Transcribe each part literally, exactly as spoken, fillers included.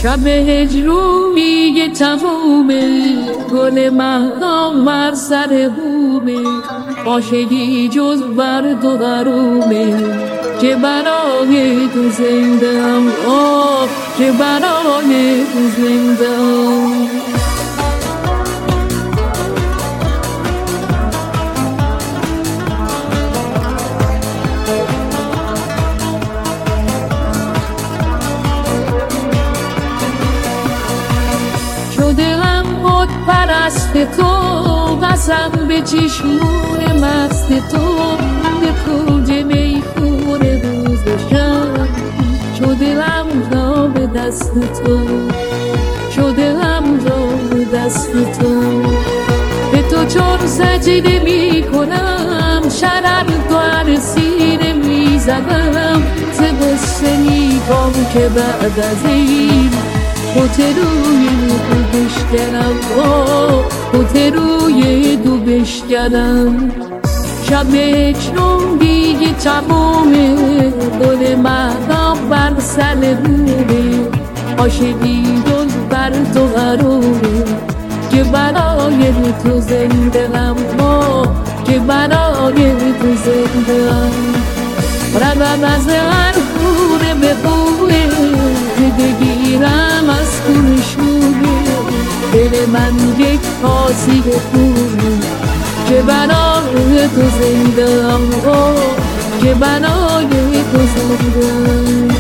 شب هجرونی تمومه، گل مهدام بر سر بومه، عاشقی جز بر تو غرومه، که برای تو زندم، آه که برای تو زندم. شدم خود پرست تو، قسم به چشمون مست تو، به کنج میخونه روز و شب، شدم دام دست تو، شدم دام دست تو. به تو چون سجده می کنم، شرر تو هر سینه می زدم، ز غصه نیکام که بعد از این خود روی دو بشکنم، خود روی دو بشکنم. شب هجرم دیگه تمومه، گل مهدام بر سر بومه، عاشقی جز بر تو غرومه، که برای تو زنده‌ام، که برای تو زنده‌ام. روم از هر خونه به خونه، بگیرم از خون شونه، دل من یک کاسه خونه، که برای تو زنده‌ام، که برای تو زنده‌ام.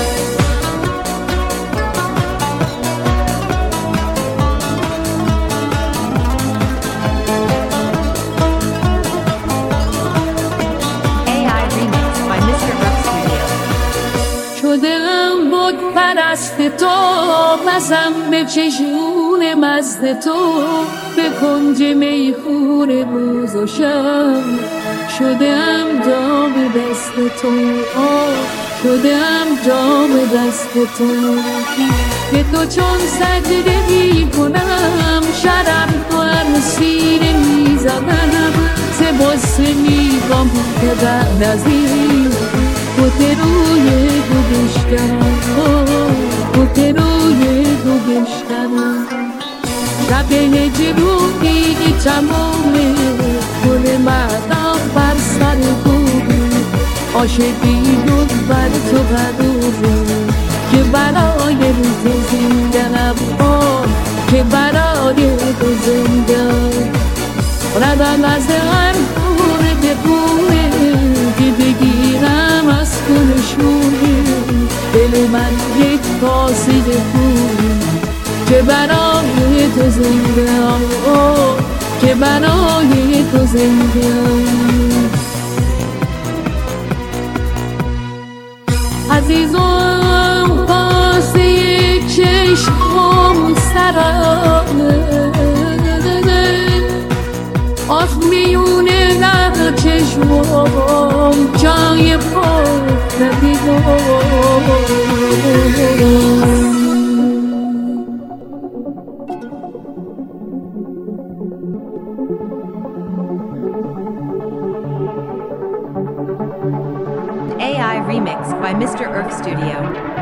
شدم بود پرست تو، قسم به چشمون مست تو، به کنج میخونه روز و شب، شدم دام دست تو، شدم دام دست تو. به تو چون سجده می کنم، شرم تو هر سینه می زدم، ز غصه نیکام که بعد از این خود روی دو بشکنم، خود روی دو بشکنم. شب هجرونی تمومه، گل مهدام بر سر بومه، عاشقی جز بر تو غرومه، که برای تو زنده‌ام، که برای تو زنده‌ام. روم از هر خونه به خونه، که بگیرم از خون شونه، دل من یک کاسه خونه، که برای تو زنده‌ام، که برای تو زنده‌ام. عزیزم کاسه یک چشمم سرانه، آخ میونه در چشمم جای خود ندیدم. A I Remix by Mister Earth Studio.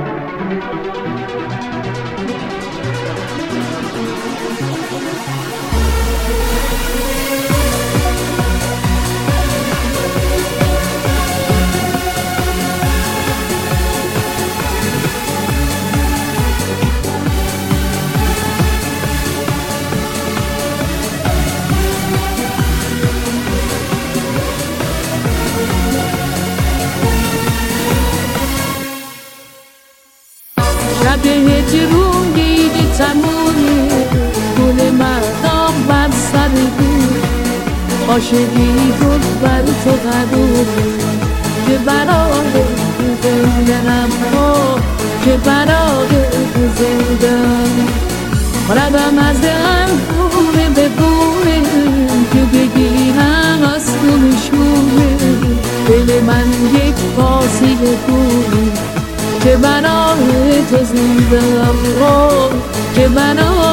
شب هجرون دیگه تمومه، گل مهدام بر سر بومه، عاشقی جز بر تو غرومه، که برای تو زنده‌ام، که برای تو زنده‌ام. روم از هر خونه به خونه، که بگیرم از خون شونه، دل من یک کاسه خونه، که برای تو زنده‌ام، که برای